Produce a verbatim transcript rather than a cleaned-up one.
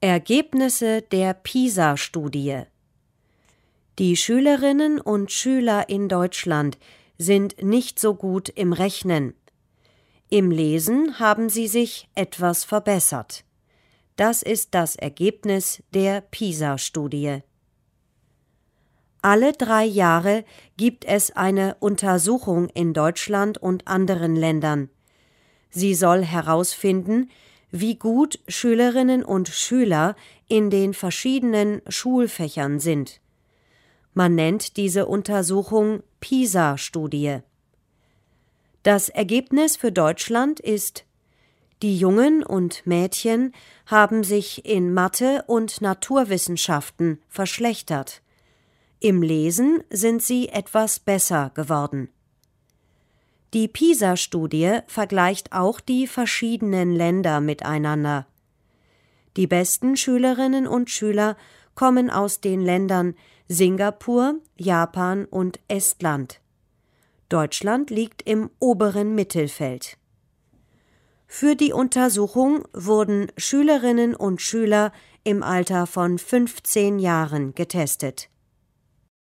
Ergebnisse der PISA-Studie. Die Schülerinnen und Schüler in Deutschland sind nicht so gut im Rechnen. Im Lesen haben sie sich etwas verbessert. Das ist das Ergebnis der PISA-Studie. Alle drei Jahre gibt es eine Untersuchung in Deutschland und anderen Ländern. Sie soll herausfinden, wie gut Schülerinnen und Schüler in den verschiedenen Schulfächern sind. Man nennt diese Untersuchung PISA-Studie. Das Ergebnis für Deutschland ist: Die Jungen und Mädchen haben sich in Mathe und Naturwissenschaften verschlechtert. Im Lesen sind sie etwas besser geworden. Die PISA-Studie vergleicht auch die verschiedenen Länder miteinander. Die besten Schülerinnen und Schüler kommen aus den Ländern Singapur, Japan und Estland. Deutschland liegt im oberen Mittelfeld. Für die Untersuchung wurden Schülerinnen und Schüler im Alter von fünfzehn Jahren getestet.